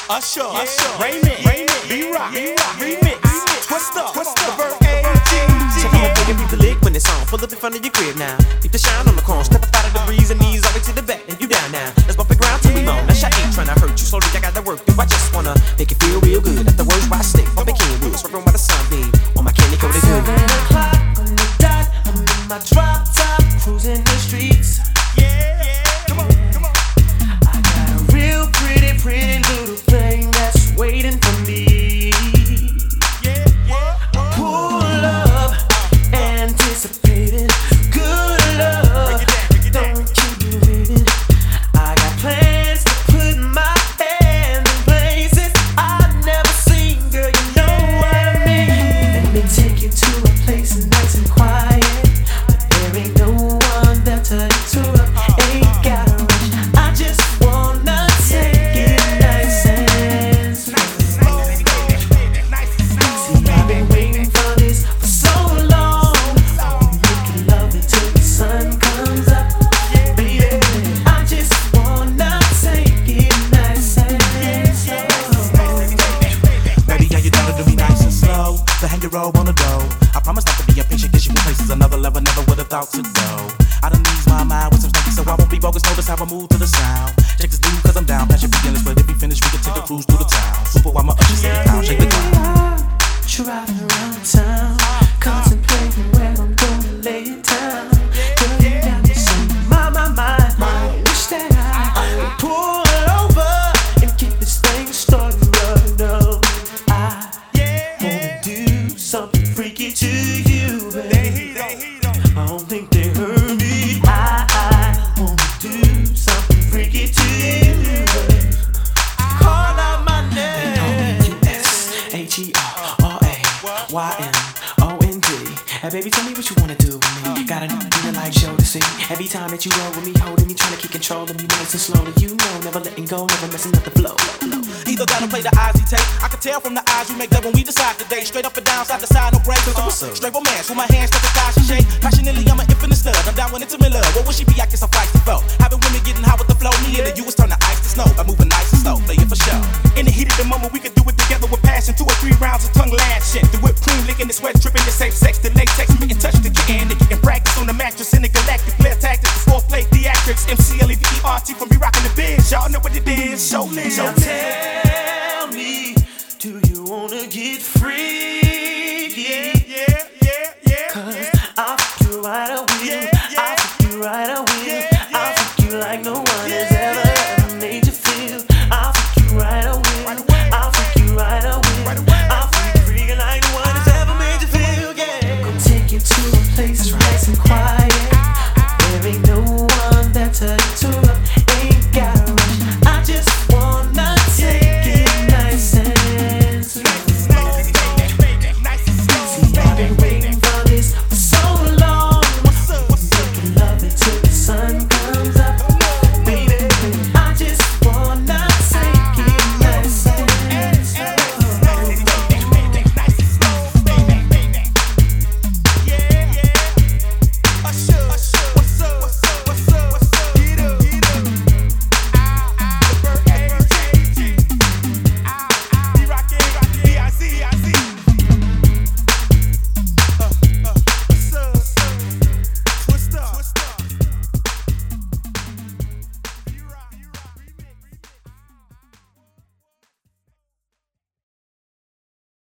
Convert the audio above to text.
Usher, Raymond, B-Rock, Remix, Twista, Verb AG. Check out my big the lick when it's on. Pull up in front of your crib now. Keep the shine on the corn. Step up out of the breeze and knees all the way to the back. And you down now. Let's bump the ground till we moan. That shot ain't tryna hurt you. Slowly I got to work through. I just wanna make it feel real good. At the worst why stick. Bumping cane wheels. Swerving while the sun beam. On my candy coated hood. 7 o'clock on the dot. I'm in my drop top. Cruising the streets. Come on. I got a real pretty little thing that's waiting for me. Pull up, anticipating good love. Don't keep me waiting. I got plans to put my hand in places I've never seen. Girl, you know what I mean. Let me take you to a place nice and quiet, but there ain't no one there to interrupt. Ain't gotta rush. I just wanna take it nice and slow. See, I've been waiting for this for so long. Making love until the sun comes up, baby. I just wanna take it nice and slow. Baby, yeah, you gotta do me nice and slow. To hang your robe on the dough. I promise not to be impatient, get you in places another level never would've thought to go. I done ease my mind with some stunky, so I won't be bogus. Notice how I move to the sound. Check this dude, cause I'm down. Passion beginners, but if we finish, we can take a cruise through the town. Super while my usher sit down, shake the ground. Driving around town, contemplating where I'm gonna lay it down. Girl, you got me saying, my. I wish that I could pull over and get this thing started right now. I wanna do something freaky to you, baby. I don't think they heard me. I wanna do something freaky to you, baby. Call out my name. USHERRAYMOND. Hey baby, tell me what you wanna do with me. Got a new feeling like show to see. Every time that you roll with me, holding me, trying to keep control of me, nice and slowly. You know, never letting go, never messing up the flow. Either gotta play the eyes he take. I can tell from the eyes you make that when we decide today. Straight up and down, side to side, no breaks. Straight romance with my hands touch the thighs she shake. Passionately, I'm an infinite stud. I'm down when intimate love. What would she be? I guess I'm feisty flow. Having women getting high with the flow. Me and the U is turn the ice to snow. I'm moving nice and slow, play it for show. In the heat of the moment, we can do it together with passion. 2 or 3 rounds of tongue lashing. The whipped cream licking, the sweat dripping, the safe sex, the latex. We can touch the kitten, and practice on the mattress in the galactic. Player tactics, the fourth play theatrics. MCLEVERT from B-Rock in the biz. Y'all know what it is. Show me.